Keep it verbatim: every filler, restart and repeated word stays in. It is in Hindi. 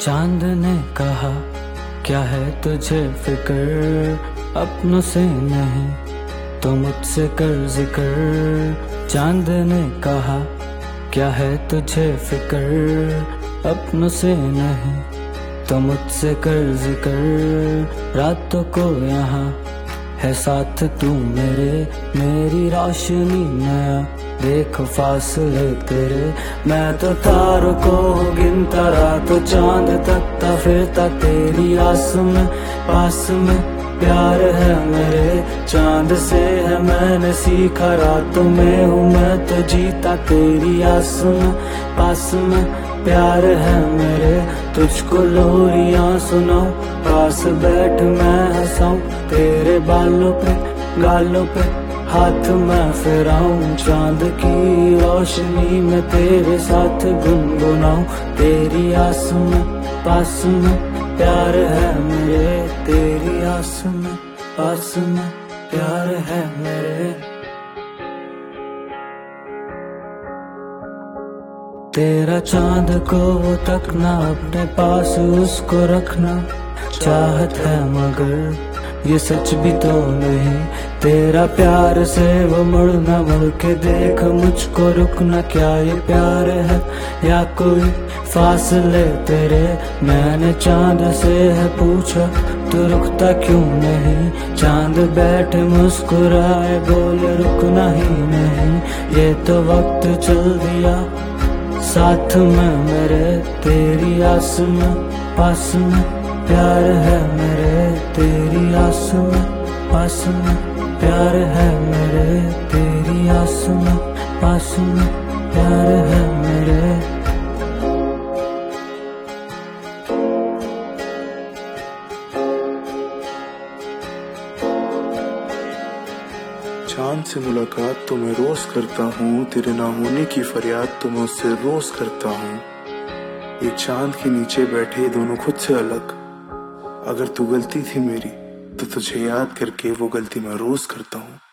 चांद ने कहा क्या है तुझे फिक्र, अपनों से नहीं तो मुझसे कर जिक्र। चांद ने कहा क्या है तुझे फिक्र, अपनों से नहीं तो मुझसे कर जिक्र। रातों को यहाँ है साथ तू मेरे, मेरी रोशनी नया देख फासले तेरे। मैं तो तारों को गिनता रातों चांद तकता फिरता तेरी आस में, पास में प्यार है मेरे। चांद से है मैंने सीखा रातों में हूँ मैं तो जीता तेरी आस में, पास में प्यार है मेरे। तुझको लोरियां सुनाऊं, पास बैठ मैं हंसाऊं, तेरे बालों पे गालों पे हाथ मैं फिराऊं। चांद की रोशनी में तेरे साथ गुनगुनाऊं, तेरी आस में पास में प्यार है मेरे। तेरी आस में पास में प्यार है मेरे। तेरा चांद को तकना, अपने पास उसको रखना चाहत है मगर ये सच भी तो नहीं। तेरा प्यार से वो मुड़ना, मुड़ के देख मुझको रुकना। क्या ये प्यार है या कोई फासले तेरे। मैंने चांद से है पूछा तो रुकता क्यों नहीं। चांद बैठे मुस्कुराए बोले रुकना ही नहीं। ये तो वक्त चल दिया साथ में मेरे। तेरी आस में पास में प्यार है मेरे। तेरी आस में पास में प्यार है मेरे। तेरी आस में पास में प्यार है मेरे। चांद से मुलाकात तो मैं रोज करता हूँ, तेरे ना होने की फरियाद तो मैं उससे रोज करता हूँ। ये चांद के नीचे बैठे दोनों खुद से अलग, अगर तू गलती थी मेरी तो तुझे याद करके वो गलती मैं रोज करता हूँ।